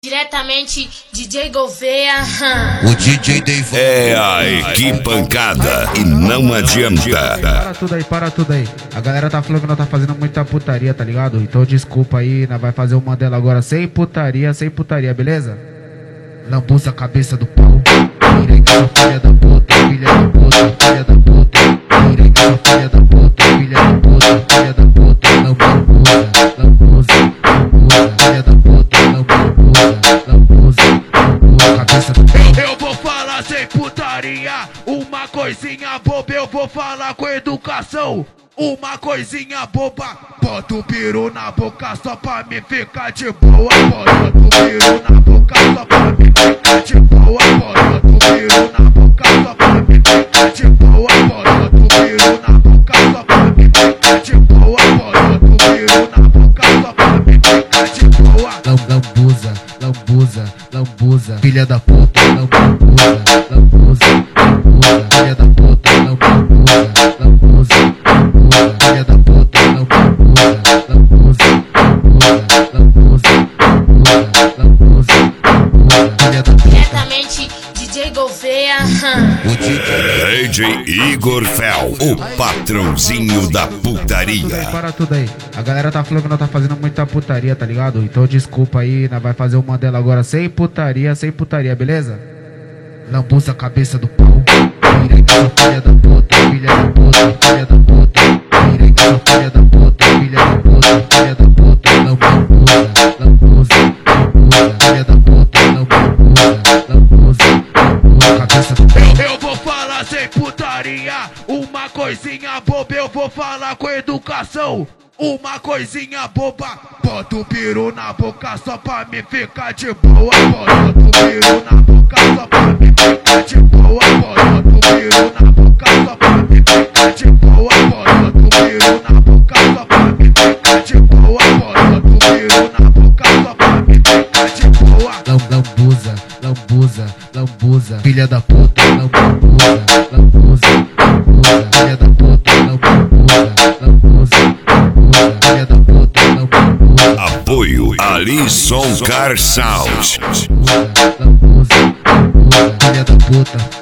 Diretamente, DJ Gouveia. O DJ Deivan. É a pancada e não adianta. Para tudo aí. A galera tá falando que nós tá fazendo muita putaria, tá ligado? Então desculpa aí, nós vai fazer uma dela agora sem putaria, beleza? Lambuza a cabeça do pau. Piranha, filha da puta, filha da puta, filha da puta. Piranha, filha da puta, filha da puta, filha da puta. Lambuza, filha da puta, lambuza, cabeça do pau. Eu vou falar sem putaria, uma coisinha boba, eu vou falar com educação. Uma coisinha boba, bota o peru na boca só pra me ficar de boa. Bota o peru na boca só pra me ficar de boa. Bota o peru na boca só pra me ficar de boa. Bota o peru na boca só pra me ficar de boa. Bota o peru na boca só pra me ficar de boa. Lambuza, filha da puta, lambuza, filha da puta, lambuza, filha da puta, lambuza, filha da puta. Diretamente, DJ Gouveia. DJ Igor Fel, o patrãozinho da putaria. Para tudo aí. A galera tá falando que nós tá fazendo muita putaria, tá ligado? Então desculpa aí, nós vai fazer uma dela agora sem putaria, beleza? Lambuza a cabeça do pau. Piranha, filha da puta, filha da puta, filha da puta. Piranha, filha da puta, filha da puta, filha da puta. Lambuza, filha da puta, lambuza, cabeça do pau. Eu vou falar sem putaria, uma coisinha boba, eu vou falar com educação. Uma coisinha boba, bota o peru na boca só pra me ficar de boa. Bota o peru na boca só pra me ficar de boa. Bota o peru na boca só pra me ficar de boa. Bota o peru na boca só pra me ficar de boa. Bota o peru na boca só pra me ficar de boa. Lambuza, filha da puta, lambuza, filha da puta, lambuza, filha da puta, lambuza. Apoio Alisson Car Sound. Lambuza, filha da puta.